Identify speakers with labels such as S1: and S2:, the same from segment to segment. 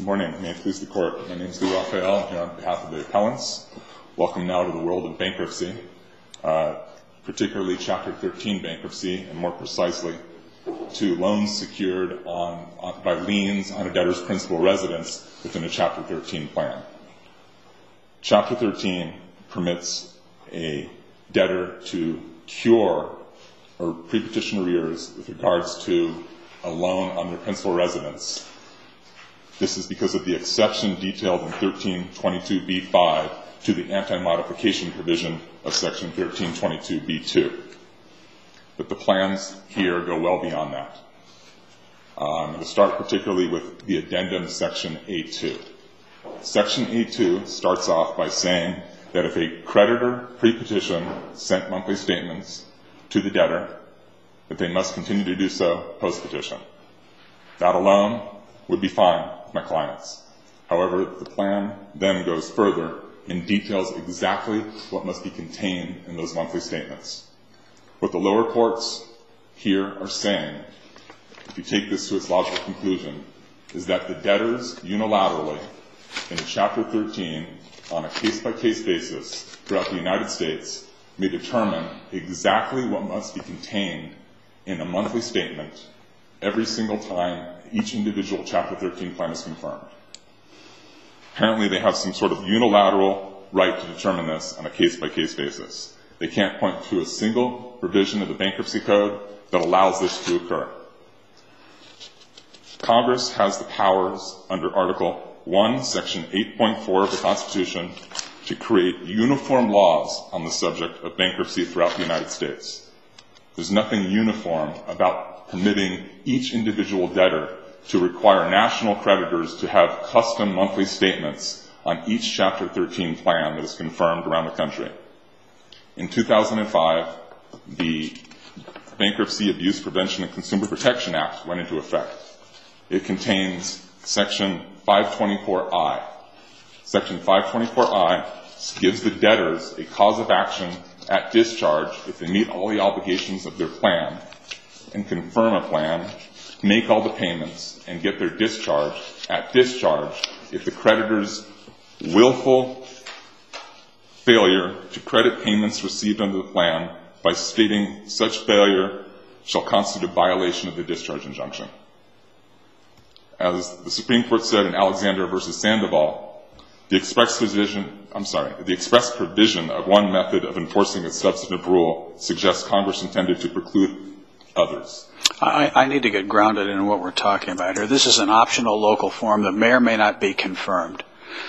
S1: Good morning. May it please the Court. My name is Lou Raphael. I'm here on behalf of the appellants. Welcome now to the world of bankruptcy, particularly Chapter 13 bankruptcy, and more precisely to loans secured by liens on a debtor's principal residence within a Chapter 13 plan. Chapter 13 permits a debtor to cure or pre-petition arrears with regards to a loan on their principal residence. This is because of the exception detailed in 1322b5 to the anti-modification provision of Section 1322b2. But the plans here go well beyond that. I'm going to start particularly with the addendum Section A2. Section A2 starts off by saying that if a creditor pre-petition sent monthly statements to the debtor, that they must continue to do so post-petition. That alone would be fine with my clients. However, the plan then goes further and details exactly what must be contained in those monthly statements. What the lower courts here are saying, if you take this to its logical conclusion, is that the debtors unilaterally in Chapter 13 on a case-by-case basis throughout the United States may determine exactly what must be contained in a monthly statement every single time each individual Chapter 13 plan is confirmed. Apparently they have some sort of unilateral right to determine this on a case-by-case basis. They can't point to a single provision of the Bankruptcy Code that allows this to occur. Congress has the powers under Article 1, Section 8.4 of the Constitution to create uniform laws on the subject of bankruptcy throughout the United States. There's nothing uniform about permitting each individual debtor to require national creditors to have custom monthly statements on each Chapter 13 plan that is confirmed around the country. In 2005, the Bankruptcy Abuse Prevention and Consumer Protection Act went into effect. It contains Section 524I. Section 524I gives the debtors a cause of action at discharge if they meet all the obligations of their plan and confirm a plan, make all the payments, and get their discharge at discharge if the creditor's willful failure to credit payments received under the plan by stating such failure shall constitute a violation of the discharge injunction. As the Supreme Court said in Alexander v. Sandoval, the express provision of one method of enforcing a substantive rule suggests Congress intended to preclude others.
S2: I need to get grounded in what we're talking about here. This is an optional local form that may or may not be confirmed.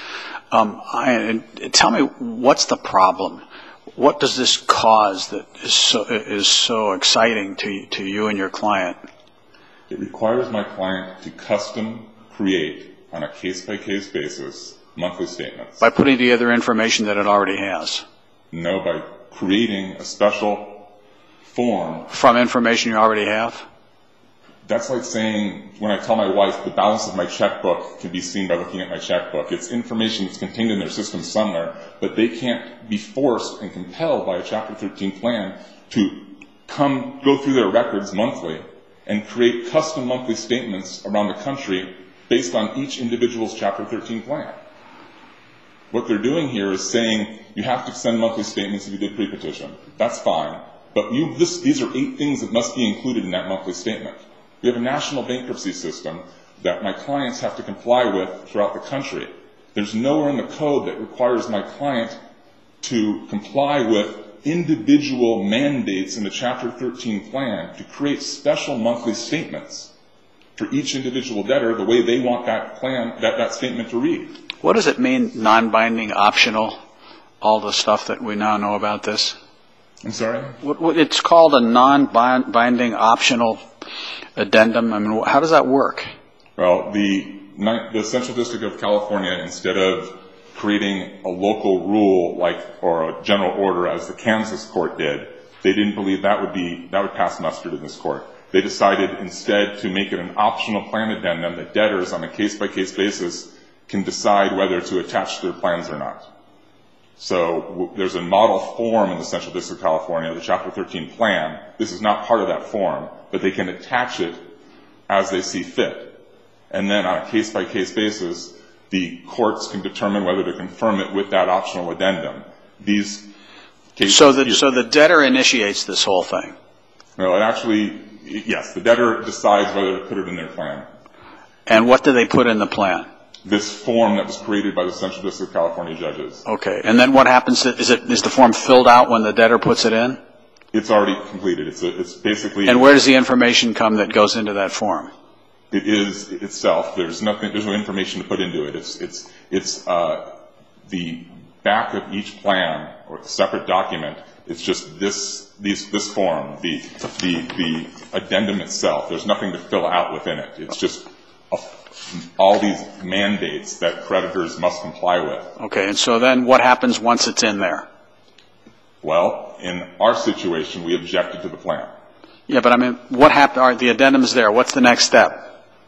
S2: Tell me, what's the problem? What does this cause that is so exciting to you and your client?
S1: It requires my client to custom create, on a case-by-case basis, monthly statements.
S2: By putting together information that it already has?
S1: No, by creating a special form.
S2: From information you already have?
S1: That's like saying, when I tell my wife the balance of my checkbook can be seen by looking at my checkbook. It's information that's contained in their system somewhere, but they can't be forced and compelled by a Chapter 13 plan to go through their records monthly and create custom monthly statements around the country based on each individual's Chapter 13 plan. What they're doing here is saying, you have to send monthly statements if you did pre-petition. That's fine. But these are 8 things that must be included in that monthly statement. We have a national bankruptcy system that my clients have to comply with throughout the country. There's nowhere in the code that requires my client to comply with individual mandates in the Chapter 13 plan to create special monthly statements for each individual debtor the way they want that plan, that statement to read.
S2: What does it mean, non-binding, optional, all the stuff that we now know about this?
S1: I'm sorry?
S2: It's called a non-binding, optional addendum. I mean, how does that work?
S1: Well, the Central District of California, instead of creating a local rule or a general order as the Kansas court did, they didn't believe that would pass muster in this court. They decided instead to make it an optional plan addendum that debtors on a case-by-case basis can decide whether to attach their plans or not. So there's a model form in the Central District of California, the Chapter 13 plan. This is not part of that form, but they can attach it as they see fit. and then on a case-by-case basis, the courts can determine whether to confirm it with that optional addendum. These cases...
S2: So the debtor initiates this whole thing?
S1: No, it actually, yes, the debtor decides whether to put it in their plan.
S2: And what do they put in the plan?
S1: This form that was created by the Central District of California judges.
S2: Okay, and then what happens? Is the form filled out when the debtor puts it in?
S1: It's already completed. It's basically...
S2: And where does the information come that goes into that form?
S1: It is itself. There's no information to put into it. It's the back of each plan or a separate document. It's just this form, the addendum itself. There's nothing to fill out within it. It's just all these mandates that creditors must comply with.
S2: Okay, and so then what happens once it's in there?
S1: Well, in our situation, we objected to the plan.
S2: Yeah, but I mean, what happened? The addendum's there. What's the next step?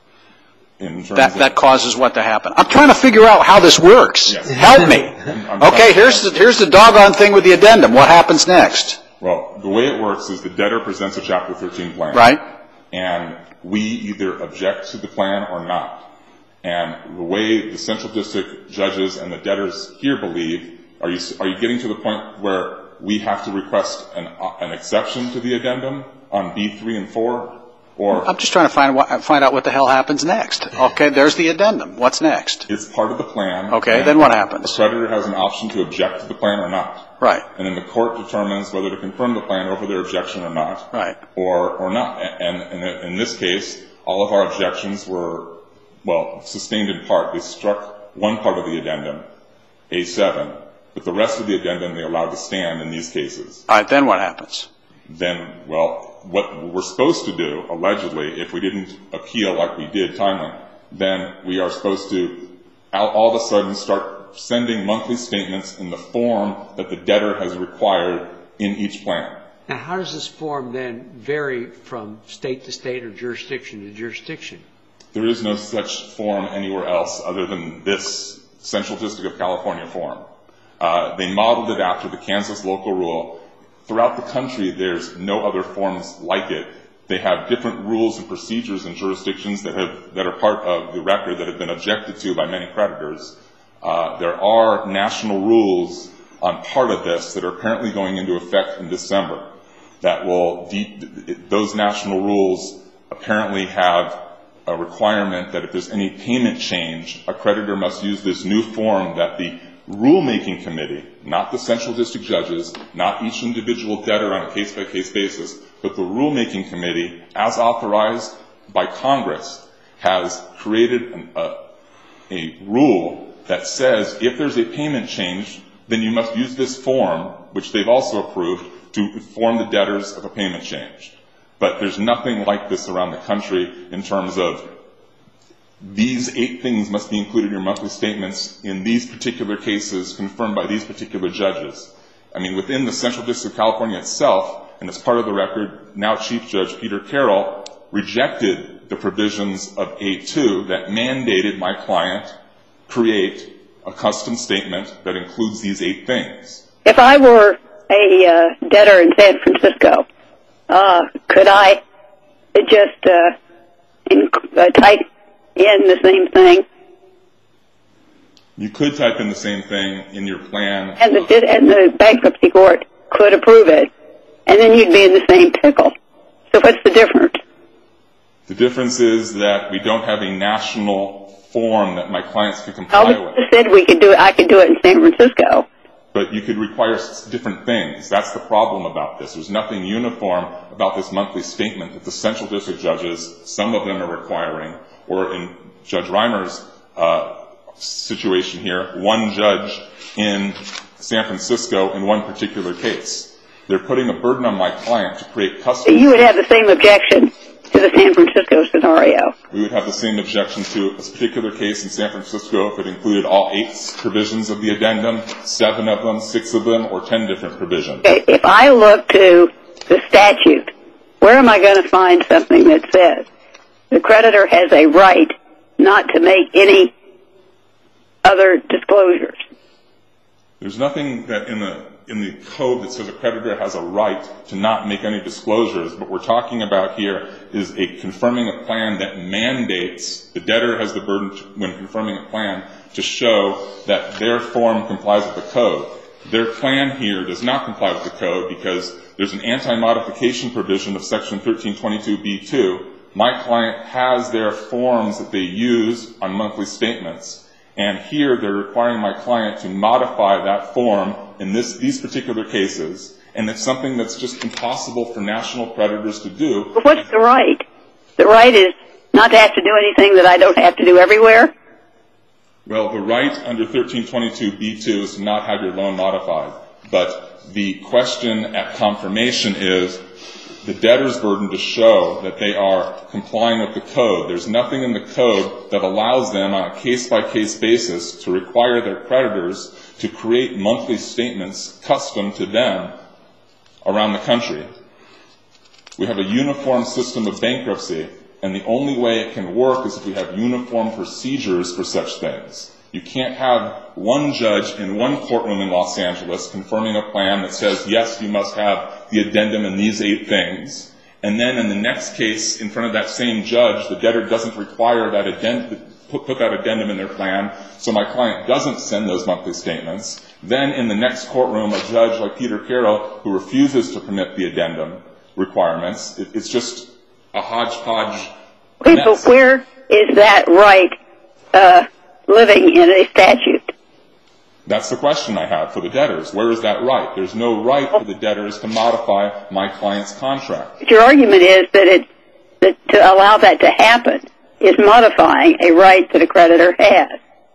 S2: That causes what to happen? I'm trying to figure out how this works.
S1: Yes.
S2: Help me. Okay, here's the doggone thing with the addendum. What happens next?
S1: Well, the way it works is the debtor presents a Chapter 13 plan.
S2: Right.
S1: And we either object to the plan or not. And the way the Central District judges and the debtors here believe, are you getting to the point where we have to request an exception to the addendum on B3 and 4? Or
S2: I'm just trying to find out what the hell happens next. Okay, there's the addendum. What's next?
S1: It's part of the plan.
S2: Okay, then what happens?
S1: The creditor has an option to object to the plan or not.
S2: Right.
S1: And then the court determines whether to confirm the plan over their objection or not.
S2: Right.
S1: Or not. And in this case, all of our objections were, well, sustained in part. They struck one part of the addendum, A7, but the rest of the addendum they allowed to stand in these cases.
S2: All right, then what happens?
S1: Then, well, what we're supposed to do, allegedly, if we didn't appeal like we did timely, then we are supposed to all of a sudden start sending monthly statements in the form that the debtor has required in each plan.
S3: Now, how does this form then vary from state to state or jurisdiction to jurisdiction?
S1: There is no such form anywhere else other than this Central District of California form. They modeled it after the Kansas local rule. Throughout the country, there's no other forms like it. They have different rules and procedures and jurisdictions that are part of the record that have been objected to by many creditors. There are national rules on part of this that are apparently going into effect in December. Those national rules apparently have a requirement that if there's any payment change, a creditor must use this new form that the rulemaking committee, not the Central District judges, not each individual debtor on a case-by-case basis, but the rulemaking committee, as authorized by Congress, has created a rule that says if there's a payment change, then you must use this form, which they've also approved, to inform the debtors of a payment change. But there's nothing like this around the country in terms of these 8 things must be included in your monthly statements in these particular cases confirmed by these particular judges. I mean, within the Central District of California itself, and as part of the record, now Chief Judge Peter Carroll rejected the provisions of A2 that mandated my client create a custom statement that includes these 8 things.
S4: If I were a debtor in San Francisco, could I just type in the same thing?
S1: You could type in the same thing in your plan.
S4: And the bankruptcy court could approve it, and then you'd be in the same pickle. So what's the difference?
S1: The difference is that we don't have a national form that my clients can comply with.
S4: You said I could do it in San Francisco.
S1: But you could require different things. That's the problem about this. There's nothing uniform about this monthly statement that the Central District judges, some of them are requiring, or in Judge Reimer's situation here, one judge in San Francisco in one particular case. They're putting a burden on my client to create custom.
S4: You would have the same objection to the San Francisco scenario.
S1: We would have the same objection to a particular case in San Francisco if it included all 8 provisions of the addendum, 7 of them, 6 of them, or 10 different provisions.
S4: Okay, if I look to the statute, where am I going to find something that says the creditor has a right not to make any other disclosures?
S1: There's nothing that in the the code that says a creditor has a right to not make any disclosures. What we're talking about here is confirming a plan that mandates the debtor has the burden when confirming a plan to show that their form complies with the code. Their plan here does not comply with the code because there's an anti-modification provision of Section 1322B2. My client has their forms that they use on monthly statements, and here they're requiring my client to modify that form in these particular cases, and it's something that's just impossible for national creditors to do.
S4: But what's the right? The right is not to have to do anything that I don't have to do everywhere?
S1: Well, the right under 1322B2 is to not have your loan modified, but the question at confirmation is the debtor's burden to show that they are complying with the code. There's nothing in the code that allows them on a case-by-case basis to require their creditors to create monthly statements custom to them around the country. We have a uniform system of bankruptcy, and the only way it can work is if we have uniform procedures for such things. You can't have one judge in one courtroom in Los Angeles confirming a plan that says, yes, you must have the addendum in these 8 things, and then in the next case in front of that same judge, the debtor doesn't require that addendum, put that addendum in their plan, so my client doesn't send those monthly statements. Then in the next courtroom, a judge like Peter Carroll who refuses to permit the addendum requirements. It's just a hodgepodge
S4: Okay,
S1: mess.
S4: but where is that right living in a statute?
S1: That's the question I have for the debtors. Where is that right? There's no right for the debtors to modify my client's contract.
S4: But your argument is that to allow that to happen is modifying a right that a creditor has.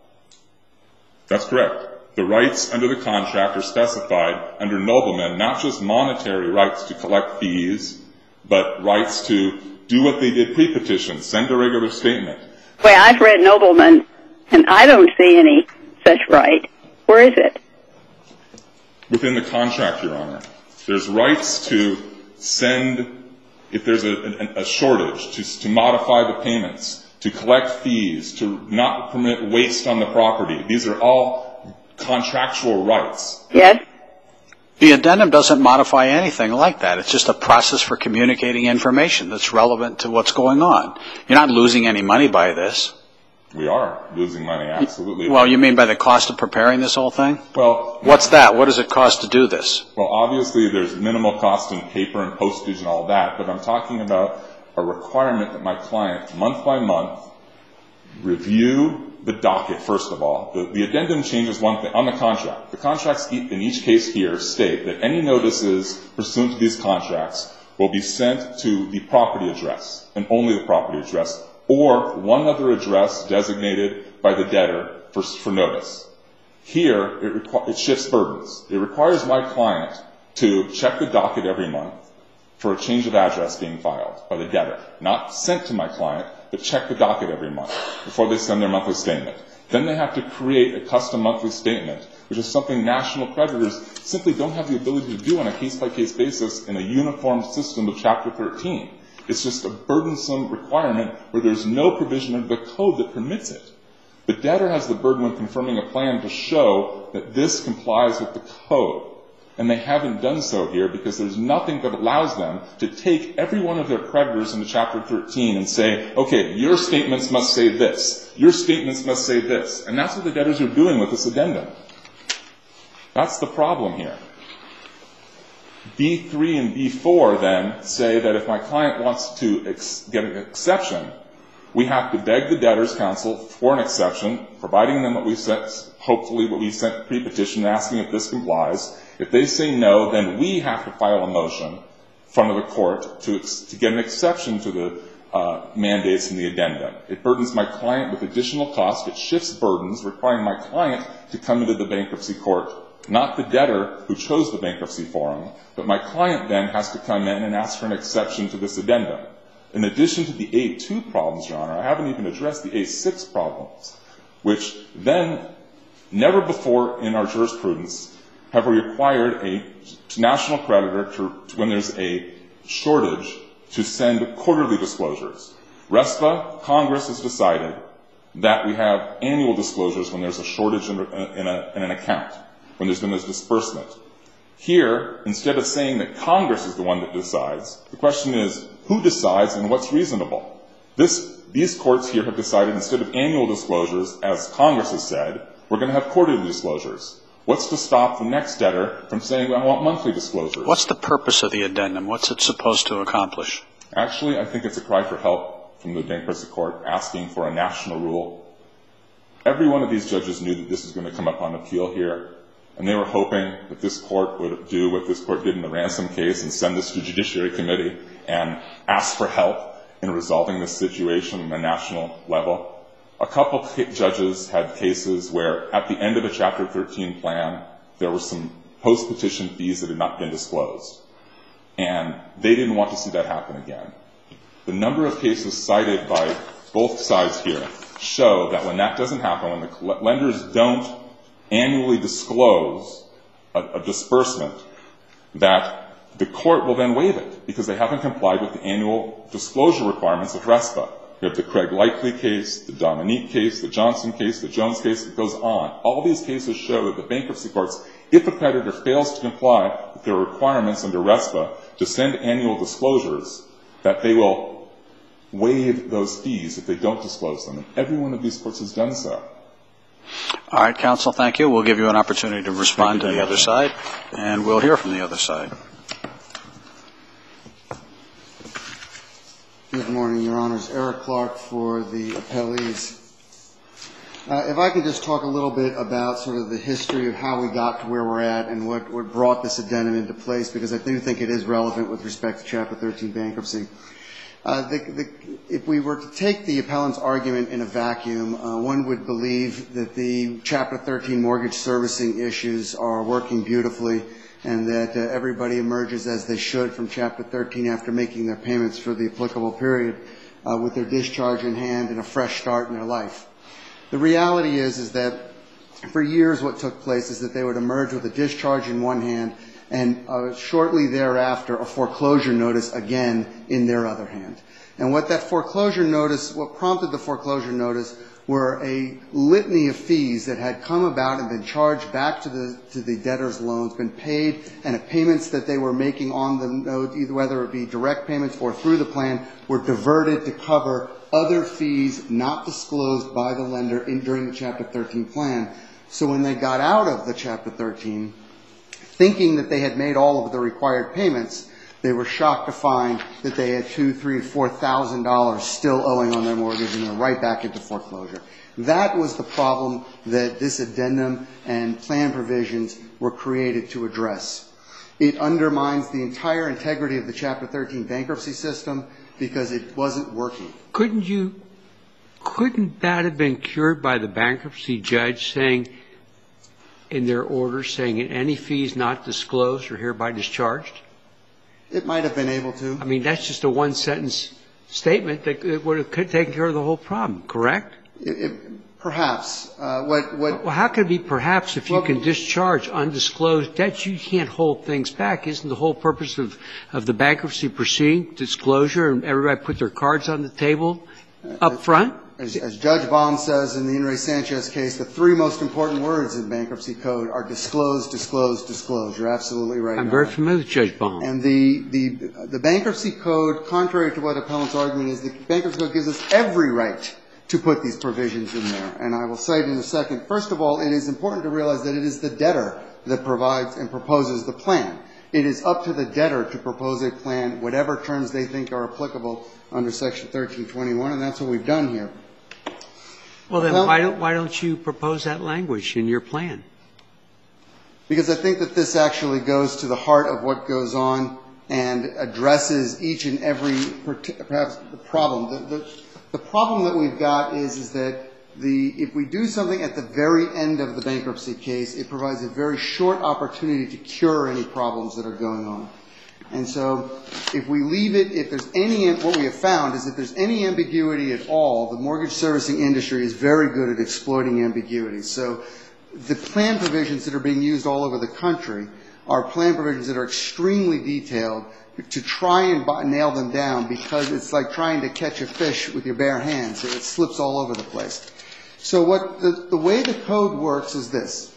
S1: That's correct. The rights under the contract are specified under Nobleman, not just monetary rights to collect fees, but rights to do what they did pre-petition, send a regular statement.
S4: Well, I've read Nobleman, and I don't see any such right. Where is it?
S1: Within the contract, Your Honor. There's rights to send, if there's a shortage, to modify the payments, to collect fees, to not permit waste on the property. These are all contractual rights.
S4: Yes?
S2: The addendum doesn't modify anything like that. It's just a process for communicating information that's relevant to what's going on. You're not losing any money by this.
S1: We are losing money, absolutely.
S2: Well, you mean by the cost of preparing this whole thing?
S1: Well,
S2: what's that? What does it cost to do this?
S1: Well, obviously there's minimal cost in paper and postage and all that, but I'm talking about a requirement that my client, month by month, review the docket, first of all. The addendum changes one thing on the contract. The contracts in each case here state that any notices pursuant to these contracts will be sent to the property address, and only the property address, or one other address designated by the debtor for notice. Here, it shifts burdens. It requires my client to check the docket every month for a change of address being filed by the debtor. Not sent to my client, but check the docket every month before they send their monthly statement. Then they have to create a custom monthly statement, which is something national creditors simply don't have the ability to do on a case-by-case basis in a uniform system of Chapter 13. It's just a burdensome requirement where there's no provision of the code that permits it. The debtor has the burden when confirming a plan to show that this complies with the code. And they haven't done so here because there's nothing that allows them to take every one of their creditors into Chapter 13 and say, okay, your statements must say this. Your statements must say this. And that's what the debtors are doing with this addendum. That's the problem here. B3 and B4 then say that if my client wants to get an exception, we have to beg the debtors' counsel for an exception, providing them what we sent, hopefully what we sent pre-petition, asking if this complies. If they say no, then we have to file a motion in front of the court to get an exception to the mandates in the addendum. It burdens my client with additional costs. It shifts burdens, requiring my client to come into the bankruptcy court, not the debtor who chose the bankruptcy forum, but my client then has to come in and ask for an exception to this addendum. In addition to the A2 problems, Your Honor, I haven't even addressed the A6 problems, which then never before in our jurisprudence have we required a national creditor to, when there's a shortage, to send quarterly disclosures. RESPA, Congress has decided that we have annual disclosures when there's a shortage in an account, when there's been this disbursement. Here, instead of saying that Congress is the one that decides, the question is who decides and what's reasonable. These courts here have decided instead of annual disclosures, as Congress has said, we're going to have quarterly disclosures. What's to stop the next debtor from saying, I want monthly disclosures?
S2: What's the purpose of the addendum? What's it supposed to accomplish?
S1: Actually, I think it's a cry for help from the bankruptcy court asking for a national rule. Every one of these judges knew that this was going to come up on appeal here, and they were hoping that this court would do what this court did in the ransom case and send this to Judiciary Committee and ask for help in resolving this situation on a national level. A couple judges had cases where at the end of a Chapter 13 plan, there were some post-petition fees that had not been disclosed. And they didn't want to see that happen again. The number of cases cited by both sides here show that when that doesn't happen, when the lenders don't annually disclose a disbursement, that the court will then waive it because they haven't complied with the annual disclosure requirements of RESPA. You have the Craig Likely case, the Dominique case, the Johnson case, the Jones case, it goes on. All these cases show that the bankruptcy courts, if a creditor fails to comply with their requirements under RESPA to send annual disclosures, that they will waive those fees if they don't disclose them. And every one of these courts has done so.
S2: All right, counsel, thank you. We'll give you an opportunity to respond to the other side, and we'll hear from the other side.
S5: Good morning, Your Honors. Eric Clark for the appellees. If I could just talk a little bit about sort of the history of how we got to where we're at and what brought this addendum into place, because I do think it is relevant with respect to Chapter 13 bankruptcy. If we were to take the appellant's argument in a vacuum, one would believe that the Chapter 13 mortgage servicing issues are working beautifully and that everybody emerges as they should from Chapter 13 after making their payments for the applicable period with their discharge in hand and a fresh start in their life. The reality is that for years what took place is that they would emerge with a discharge in one hand and shortly thereafter a foreclosure notice again in their other hand. And what that foreclosure notice, what prompted the foreclosure notice were a litany of fees that had come about and been charged back to the debtor's loans, been paid, and the payments that they were making on the note, either whether it be direct payments or through the plan, were diverted to cover other fees not disclosed by the lender during the Chapter 13 plan. So when they got out of the Chapter 13, thinking that they had made all of the required payments, they were shocked to find that they had $2,000, $3,000, $4,000 still owing on their mortgage, and they're right back into foreclosure. That was the problem that this addendum and plan provisions were created to address. It undermines the entire integrity of the Chapter 13 bankruptcy system because it wasn't working.
S3: Couldn't that have been cured by the bankruptcy judge saying in their order, saying any fees not disclosed are hereby discharged?
S5: It might have been able to.
S3: I mean, that's just a one-sentence statement that would have taken care of the whole problem, correct?
S5: Perhaps.
S3: Well, how can it be perhaps if you can discharge undisclosed debts? You can't hold things back. Isn't the whole purpose of the bankruptcy proceeding disclosure and everybody put their cards on the table up front?
S5: As Judge Baum says in the In re Sanchez case, the three most important words in bankruptcy code are disclose, disclose, disclose. You're absolutely right.
S3: I'm very familiar with Judge Baum.
S5: And the bankruptcy code, contrary to what appellant's argument is, the bankruptcy code gives us every right to put these provisions in there. And I will cite in a second. First of all, it is important to realize that it is the debtor that provides and proposes the plan. It is up to the debtor to propose a plan, whatever terms they think are applicable under Section 1321, and that's what we've done here.
S3: Well, then why don't you propose that language in your plan?
S5: Because I think that this actually goes to the heart of what goes on and addresses each and every, perhaps, the problem. The problem that we've got is that if we do something at the very end of the bankruptcy case, it provides a very short opportunity to cure any problems that are going on. And so if we leave it, if there's any, what we have found is if there's any ambiguity at all, the mortgage servicing industry is very good at exploiting ambiguity. So the plan provisions that are being used all over the country are plan provisions that are extremely detailed to try and nail them down, because it's like trying to catch a fish with your bare hands. It slips all over the place. So the way the code works is this.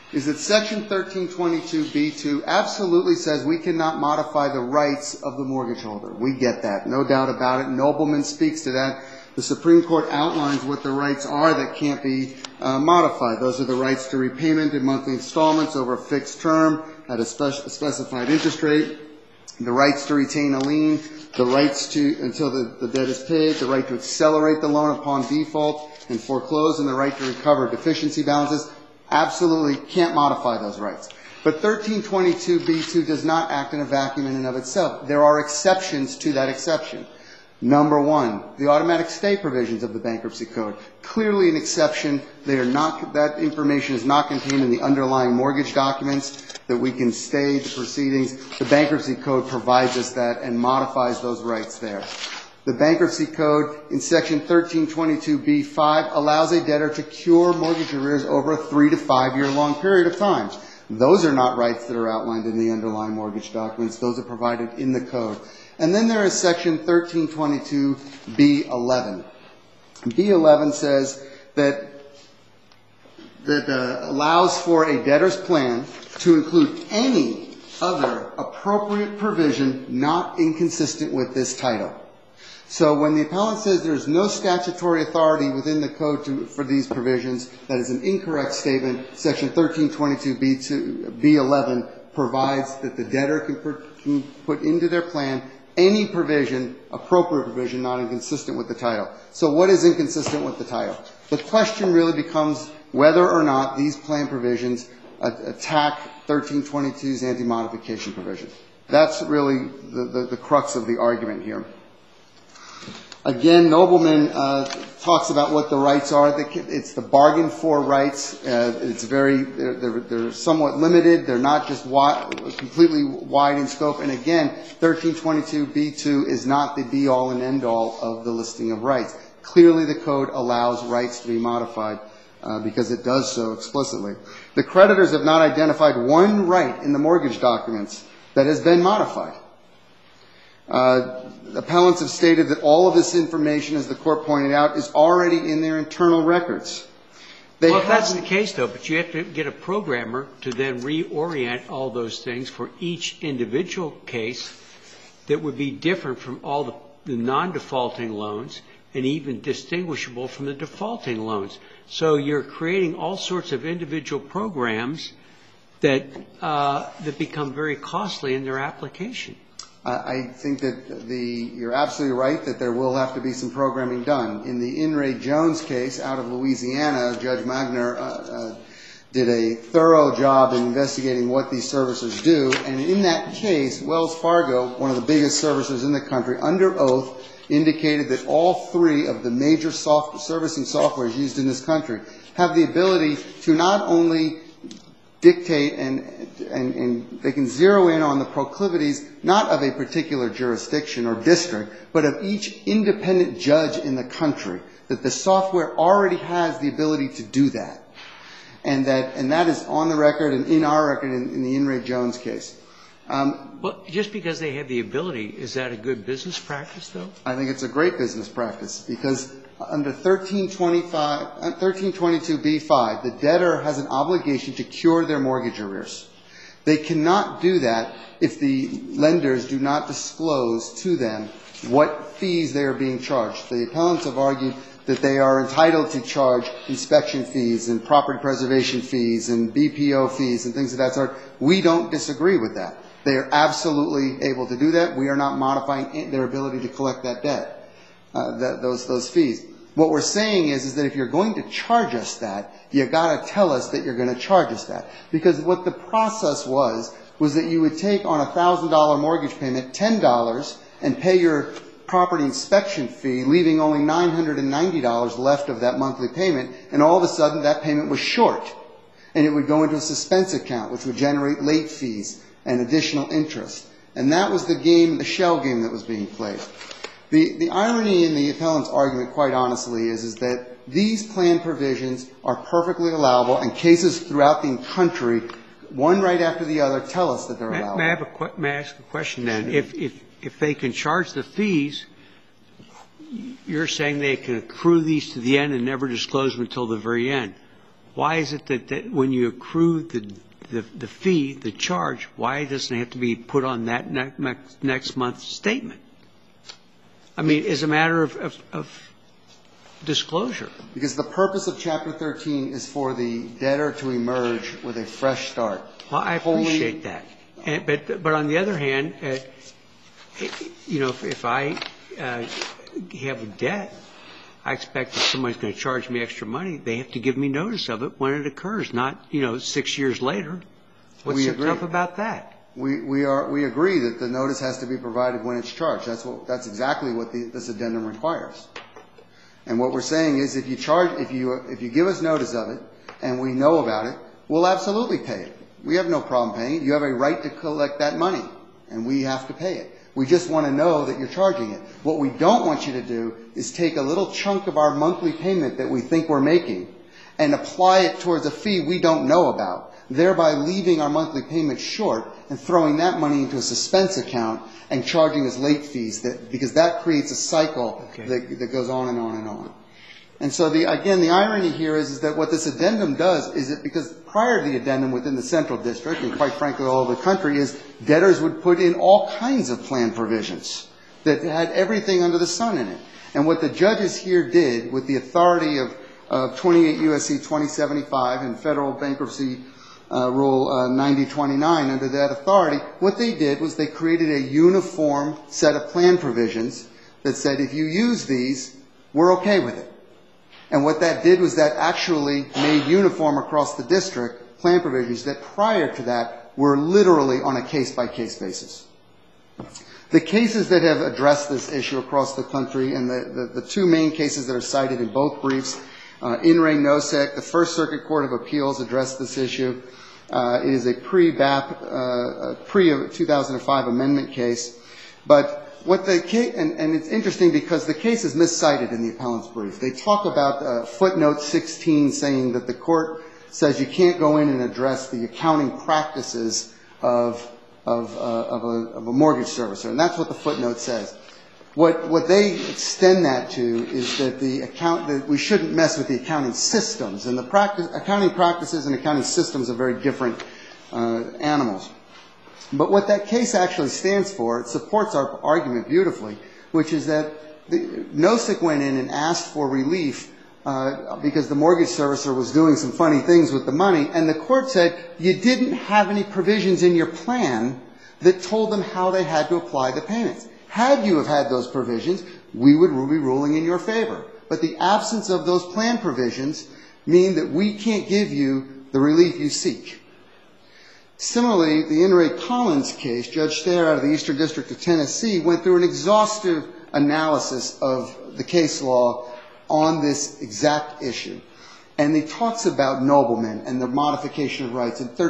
S5: is that Section 1322B2 absolutely says we cannot modify the rights of the mortgage holder. We get that, no doubt about it. Nobleman speaks to that. The Supreme Court outlines what the rights are that can't be modified. Those are the rights to repayment in monthly installments over a fixed term at a specified interest rate, the rights to retain a lien, the rights to, until the debt is paid, the right to accelerate the loan upon default and foreclose, and the right to recover deficiency balances. Absolutely can't modify those rights. But 1322B2 does not act in a vacuum in and of itself. There are exceptions to that exception. Number one, the automatic stay provisions of the Bankruptcy Code. Clearly an exception. They are not, that information is not contained in the underlying mortgage documents, that we can stay the proceedings. The Bankruptcy Code provides us that and modifies those rights there. The Bankruptcy Code in Section 1322B5 allows a debtor to cure mortgage arrears over a 3 to 5 year long period of time. Those are not rights that are outlined in the underlying mortgage documents. Those are provided in the code. And then there is Section 1322B11. B11 says that allows for a debtor's plan to include any other appropriate provision not inconsistent with this title. So when the appellant says there's no statutory authority within the code for these provisions, that is an incorrect statement. Section 1322B11 provides that the debtor can put into their plan any provision, appropriate provision, not inconsistent with the title. So what is inconsistent with the title? The question really becomes whether or not these plan provisions attack 1322's anti-modification provision. That's really the crux of the argument here. Again, Nobleman talks about what the rights are. It's the bargain for rights. They're somewhat limited. They're not just completely wide in scope. And again, 1322B2 is not the be-all and end-all of the listing of rights. Clearly, the code allows rights to be modified because it does so explicitly. The creditors have not identified one right in the mortgage documents that has been modified. Appellants have stated that all of this information, as the Court pointed out, is already in their internal records.
S3: Well, if that's the case, though, but you have to get a programmer to then reorient all those things for each individual case that would be different from all the non-defaulting loans and even distinguishable from the defaulting loans. So you're creating all sorts of individual programs that become very costly in their application.
S5: I think that you're absolutely right that there will have to be some programming done. In the In re Jones case out of Louisiana, Judge Magner did a thorough job in investigating what these servicers do. And in that case, Wells Fargo, one of the biggest servicers in the country, under oath, indicated that all three of the major servicing softwares used in this country have the ability to not only dictate and they can zero in on the proclivities not of a particular jurisdiction or district, but of each independent judge in the country, that the software already has the ability to do that. And that is on the record and in our record in the In re Jones case.
S3: Well, just because they have the ability, is that a good business practice, though?
S5: I think it's a great business practice because under 1322B5, the debtor has an obligation to cure their mortgage arrears. They cannot do that if the lenders do not disclose to them what fees they are being charged. The appellants have argued that they are entitled to charge inspection fees and property preservation fees and BPO fees and things of that sort. We don't disagree with that. They are absolutely able to do that. We are not modifying their ability to collect that debt, those fees. What we're saying is that if you're going to charge us that, you got to tell us that you're going to charge us that. Because what the process was that you would take on a $1,000 mortgage payment $10 and pay your property inspection fee, leaving only $990 left of that monthly payment, and all of a sudden that payment was short. And it would go into a suspense account, which would generate late fees and additional interest. And that was the game, the shell game that was being played. The irony in the appellant's argument, quite honestly, is that these plan provisions are perfectly allowable, and cases throughout the country, one right after the other, tell us that they're allowable.
S3: May I ask a question then? If they can charge the fees, you're saying they can accrue these to the end and never disclose them until the very end. why is it that when you accrue the fee, the charge, why doesn't it have to be put on that next month's statement? I mean, as a matter of disclosure.
S5: Because the purpose of Chapter 13 is for the debtor to emerge with a fresh start.
S3: Well, I appreciate that. But on the other hand, you know, if I have a debt, I expect if somebody's going to charge me extra money, they have to give me notice of it when it occurs, not, 6 years later. What's so tough about that?
S5: We agree that the notice has to be provided when it's charged. That's exactly what this addendum requires. And what we're saying is if you give us notice of it and we know about it, we'll absolutely pay it. We have no problem paying it. You have a right to collect that money, and we have to pay it. We just want to know that you're charging it. What we don't want you to do is take a little chunk of our monthly payment that we think we're making and apply it towards a fee we don't know about, thereby leaving our monthly payment short and throwing that money into a suspense account and charging us late fees, because that creates a cycle that goes on and on and on. And so, the irony here is that what this addendum does is that because prior to the addendum within the Central District, and quite frankly all over the country, is debtors would put in all kinds of plan provisions that had everything under the sun in it. And what the judges here did with the authority of 28 U.S.C. 2075 and Federal Bankruptcy Rule 9029 under that authority, what they did was they created a uniform set of plan provisions that said if you use these, we're okay with it. And what that did was that actually made uniform across the district plan provisions that prior to that were literally on a case-by-case basis. The cases that have addressed this issue across the country, and the two main cases that are cited in both briefs, In re Nosek, the First Circuit Court of Appeals addressed this issue. It is a pre-2005 amendment case. But what the case, and it's interesting because the case is miscited in the appellant's brief. They talk about footnote 16 saying that the court says you can't go in and address the accounting practices of a mortgage servicer. And that's what the footnote says. What they extend that to is that that we shouldn't mess with the accounting systems. And accounting practices and accounting systems are very different animals. But what that case actually stands for, it supports our argument beautifully, which is that Nosek went in and asked for relief because the mortgage servicer was doing some funny things with the money, and the court said you didn't have any provisions in your plan that told them how they had to apply the payments. Had you have had those provisions, we would be ruling in your favor. But the absence of those plan provisions mean that we can't give you the relief you seek. Similarly, the In re Collins case, Judge Thayer out of the Eastern District of Tennessee went through an exhaustive analysis of the case law on this exact issue. And he talks about noblemen and the modification of rights in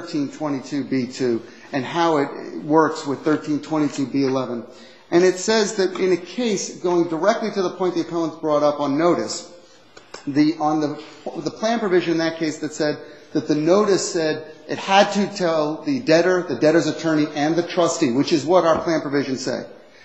S5: 1322b2 and how it works with 1322b11. And it says that in a case, going directly to the point the appellant brought up on notice, the plan provision in that case that said that the notice said it had to tell the debtor, the debtor's attorney, and the trustee, which is what our plan provisions say.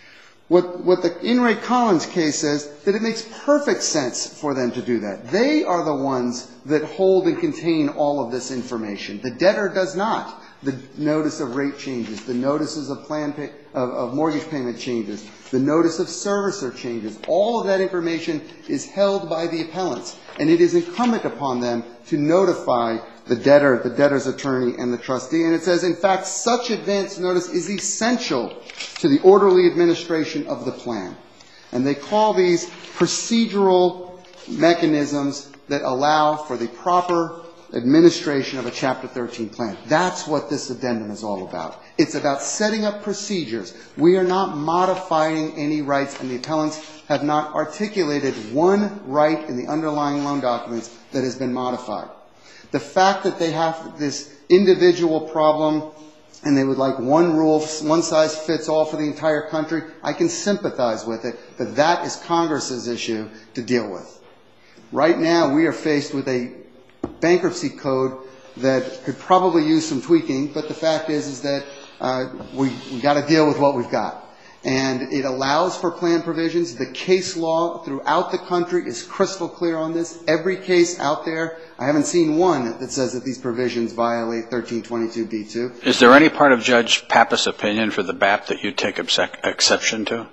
S5: What the In re Collins case says, that it makes perfect sense for them to do that. They are the ones that hold and contain all of this information. The debtor does not. The notice of rate changes, the notices of of mortgage payment changes, the notice of servicer changes. All of that information is held by the appellants, and it is incumbent upon them to notify the debtor, the debtor's attorney, and the trustee. And it says, in fact, such advance notice is essential to the orderly administration of the plan. And they call these procedural mechanisms that allow for the proper administration of a Chapter 13 plan. That's what this addendum is all about. It's about setting up procedures. We are not modifying any rights, and the appellants have not articulated one right in the underlying loan documents that has been modified. The fact that they have this individual problem and they would like one rule, one size fits all for the entire country, I can sympathize with it, but that is Congress's issue to deal with. Right now, we are faced with a bankruptcy code that could probably use some tweaking, but the fact is that we got to deal with what we've got. And it allows for plan provisions. The case law throughout the country is crystal clear on this. Every case out there, I haven't seen one that says that these provisions violate 1322b2.
S2: Is there any part of Judge Pappas' opinion for the BAP that you take exception to?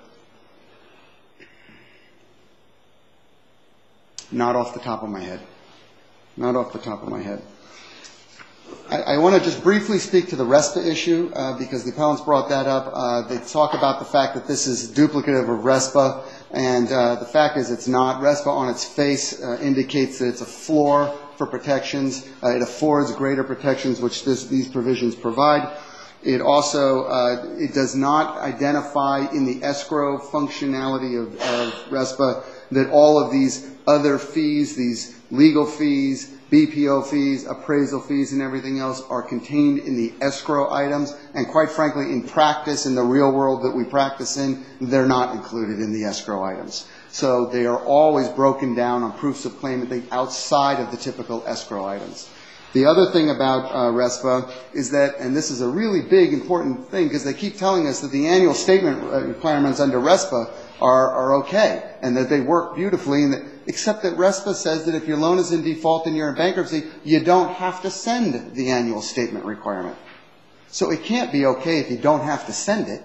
S5: Not off the top of my head. Not off the top of my head. I want to just briefly speak to the RESPA issue because the appellants brought that up. They talk about the fact that this is duplicative of RESPA, and the fact is it's not. RESPA on its face indicates that it's a floor for protections. It affords greater protections, which these provisions provide. It also it does not identify in the escrow functionality of RESPA that all of these other fees, these legal fees, BPO fees, appraisal fees, and everything else are contained in the escrow items. And quite frankly, in practice, in the real world that we practice in, they're not included in the escrow items. So they are always broken down on proofs of claim outside of the typical escrow items. The other thing about RESPA is that, and this is a really big, important thing, because they keep telling us that the annual statement requirements under RESPA are okay, and that they work beautifully, and that, except that RESPA says that if your loan is in default and you're in bankruptcy, you don't have to send the annual statement requirement. So it can't be okay if you don't have to send it.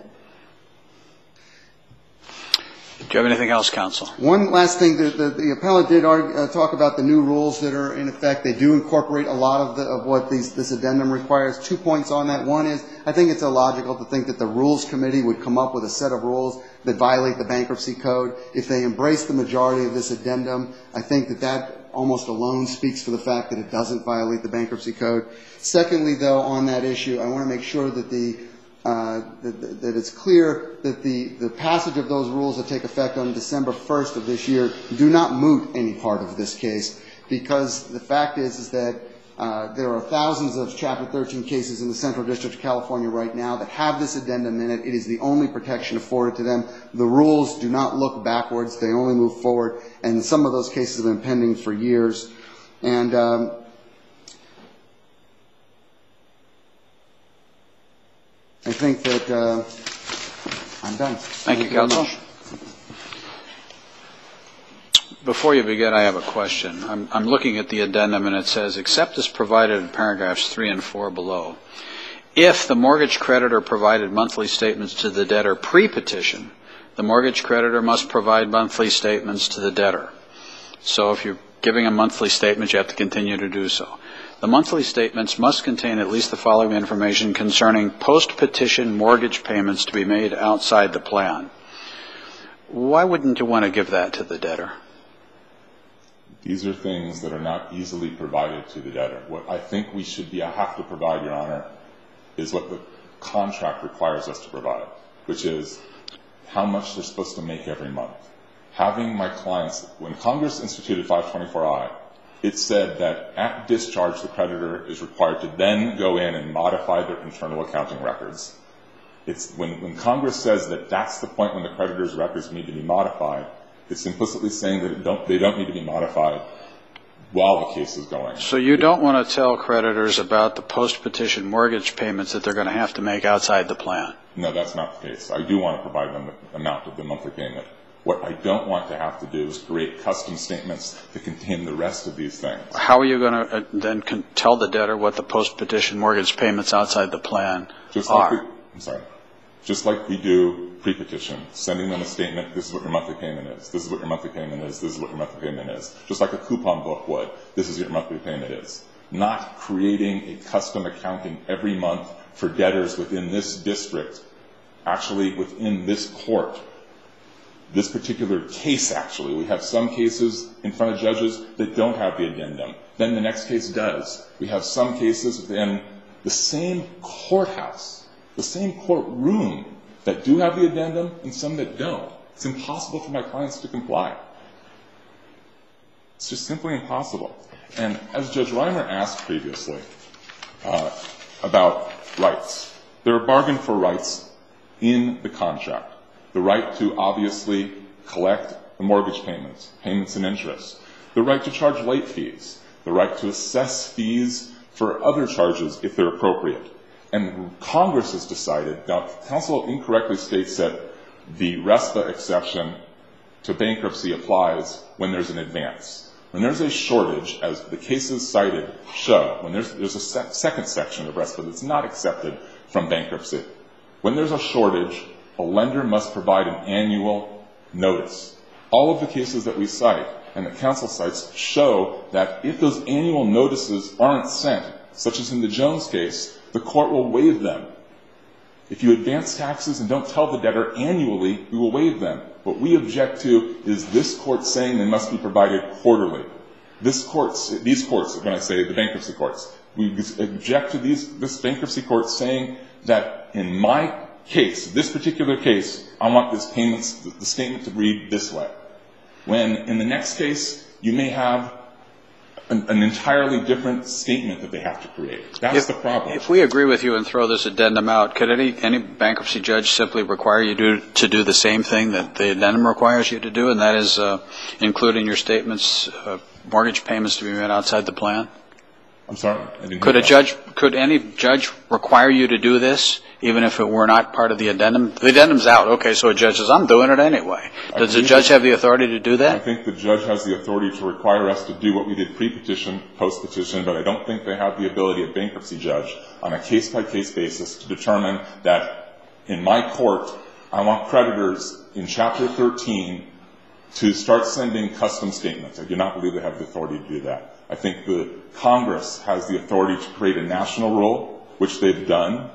S2: Do you have anything else, counsel?
S5: One last thing, the appellant did talk about the new rules that are in effect. They do incorporate a lot of what this addendum requires. 2 points on that. One is, I think it's illogical to think that the Rules Committee would come up with a set of rules that violate the bankruptcy code. If they embrace the majority of this addendum, I think that almost alone speaks for the fact that it doesn't violate the bankruptcy code. Secondly, though, on that issue, I want to make sure that that it's clear that the passage of those rules that take effect on December 1st of this year do not moot any part of this case, because the fact is that there are thousands of Chapter 13 cases in the Central District of California right now that have this addendum in it. It is the only protection afforded to them. The rules do not look backwards. They only move forward, and some of those cases have been pending for years. And I think that I'm done.
S2: Thank you, counsel. Before you begin, I have a question. I'm looking at the addendum, and it says, except as provided in paragraphs 3 and 4 below, if the mortgage creditor provided monthly statements to the debtor pre-petition, the mortgage creditor must provide monthly statements to the debtor. So if you're giving a monthly statement, you have to continue to do so. The monthly statements must contain at least the following information concerning post-petition mortgage payments to be made outside the plan. Why wouldn't you want to give that to the debtor?
S1: These are things that are not easily provided to the debtor. What I think we should have to provide, Your Honor, is what the contract requires us to provide, which is how much they're supposed to make every month. Having my clients, when Congress instituted 524I, it said that at discharge, the creditor is required to then go in and modify their internal accounting records. It's when Congress says that that's the point when the creditor's records need to be modified, it's implicitly saying that they don't need to be modified while the case is going.
S2: So you don't want to tell creditors about the post-petition mortgage payments that they're going to have to make outside the plan?
S1: No, that's not the case. I do want to provide them the amount of the monthly payment. What I don't want to have to do is create custom statements that contain the rest of these things.
S2: How are you going to then tell the debtor what the post-petition mortgage payments outside the plan are?
S1: Just like we do pre-petition, sending them a statement, this is what your monthly payment is, this is what your monthly payment is, this is what your monthly payment is. Just like a coupon book would, this is what your monthly payment is. Not creating a custom accounting every month for debtors within this district, actually within this court. This particular case, actually, we have some cases in front of judges that don't have the addendum. Then the next case does. We have some cases within the same courthouse, the same courtroom, that do have the addendum and some that don't. It's impossible for my clients to comply. It's just simply impossible. And as Judge Reimer asked previously about rights, there are bargain for rights in the contract. The right to obviously collect the mortgage payments, payments and interest. The right to charge late fees. The right to assess fees for other charges if they're appropriate. And Congress has decided, now counsel incorrectly states that the RESPA exception to bankruptcy applies when there's an advance. When there's a shortage, as the cases cited show, when there's a second section of RESPA that's not accepted from bankruptcy, when there's a shortage, a lender must provide an annual notice. All of the cases that we cite and that counsel cites show that if those annual notices aren't sent, such as in the Jones case, the court will waive them. If you advance taxes and don't tell the debtor annually, we will waive them. What we object to is this court saying they must be provided quarterly. These courts, when I say the bankruptcy courts, we object to this bankruptcy court saying that in my case, this particular case, I want the statement to read this way. When in the next case, you may have an entirely different statement that they have to create. That's the problem.
S2: If we agree with you and throw this addendum out, could any bankruptcy judge simply require you to do the same thing that the addendum requires you to do, and that is include in your statements mortgage payments to be made outside the plan?
S1: I'm sorry?
S2: Could any judge require you to do this, even if it were not part of the addendum? The addendum's out. Okay, so a judge says, I'm doing it anyway. Does the judge have the authority to do that?
S1: I think the judge has the authority to require us to do what we did pre-petition, post-petition, but I don't think they have the ability, a bankruptcy judge, on a case-by-case basis to determine that in my court, I want creditors in Chapter 13 to start sending custom statements. I do not believe they have the authority to do that. I think the Congress has the authority to create a national rule, which they've done,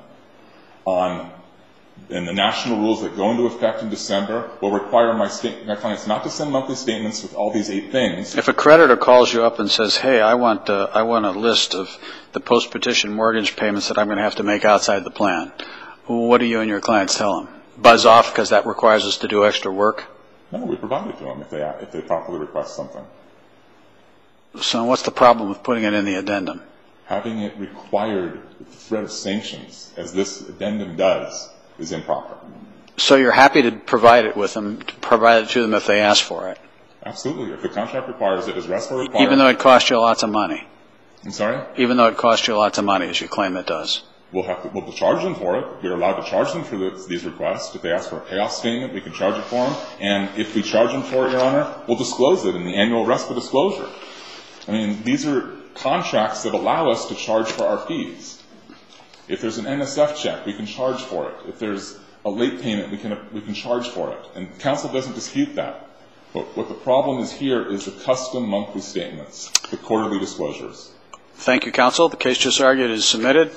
S1: and the national rules that go into effect in December will require my clients not to send monthly statements with all these 8 things.
S2: If a creditor calls you up and says, hey, I want a list of the post-petition mortgage payments that I'm going to have to make outside the plan, what do you and your clients tell them? Buzz off because that requires us to do extra work?
S1: No, we provide it to them if they properly request something.
S2: So what's the problem with putting it in the addendum?
S1: Having it required with the threat of sanctions, as this addendum does, is improper.
S2: So you're happy to provide it with them, to provide it to them if they ask for it?
S1: Absolutely. If the contract requires it, as RESPA requires.
S2: Even though it costs you lots of money?
S1: I'm sorry?
S2: Even though it costs you lots of money, as you claim it does?
S1: We'll charge them for it. We're allowed to charge them for these requests. If they ask for a payoff statement, we can charge it for them. And if we charge them for it, Your Honor, we'll disclose it in the annual RESPA disclosure. I mean, these are contracts that allow us to charge for our fees. If there's an NSF check, we can charge for it. If there's a late payment, we can charge for it. And counsel doesn't dispute that. But what the problem is here is the custom monthly statements, the quarterly disclosures.
S2: Thank you, counsel. The case just argued is submitted.